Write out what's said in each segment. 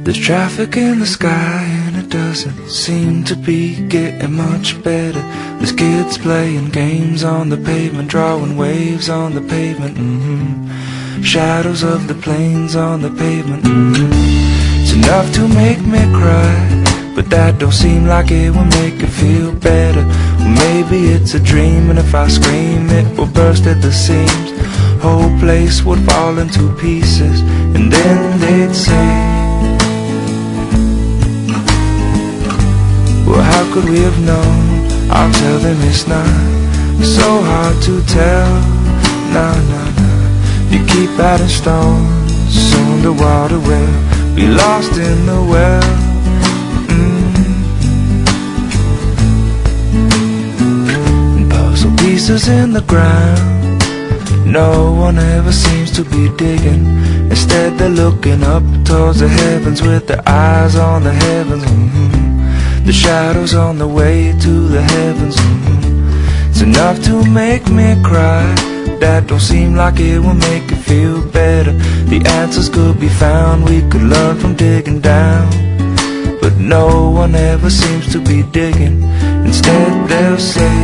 There's traffic in the sky and it doesn't seem to be getting much better. There's kids playing games on the pavement, drawing waves on the pavement. Shadows of the planes on the pavement. It's enough to make me cry, but that don't seem like it will make it feel better. Well, maybe it's a dream, and if I scream it will burst at the seams. Whole place would fall into pieces, and then they'd say, well, how could we have known? I'll tell them it's not so hard to tell. Nah, nah, nah. You keep adding stones, soon the water will be lost in the well. And puzzle pieces in the ground, no one ever seems to be digging. Instead they're looking up towards the heavens with their eyes on the heavens. The shadows on the way to the heavens. It's enough to make me cry. That don't seem like it will make it feel better. The answers could be found, we could learn from digging down. But no one ever seems to be digging. Instead they'll say,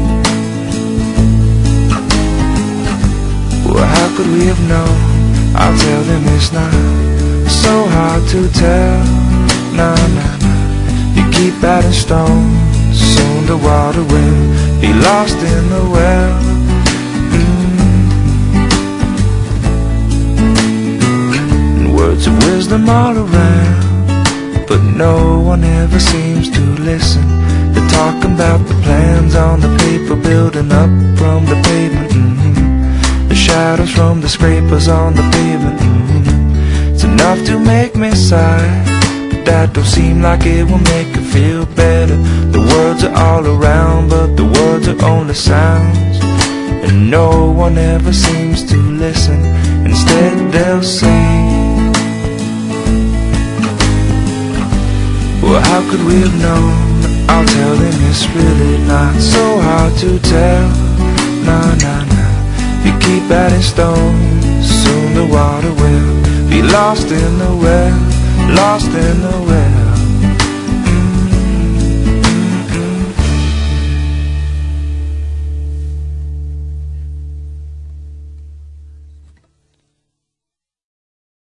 well, how could we have known? I'll tell them it's not so hard to tell. Nah, nah, nah. You keep adding stones, soon the water will be lost in the well. And words of wisdom all around, but no one ever seems to listen. They're talking about the plans on the paper, building up from the pavement. The shadows from the scrapers on the pavement. It's enough to make me sigh. That don't seem like it will make it feel better. The words are all around, but the words are only sounds, and no one ever seems to listen. Instead they'll say, well, how could we have known? I'll tell them it's really not so hard to tell. Nah, nah, nah. You keep adding stones, soon the water will be lost in the well. Lost in the well.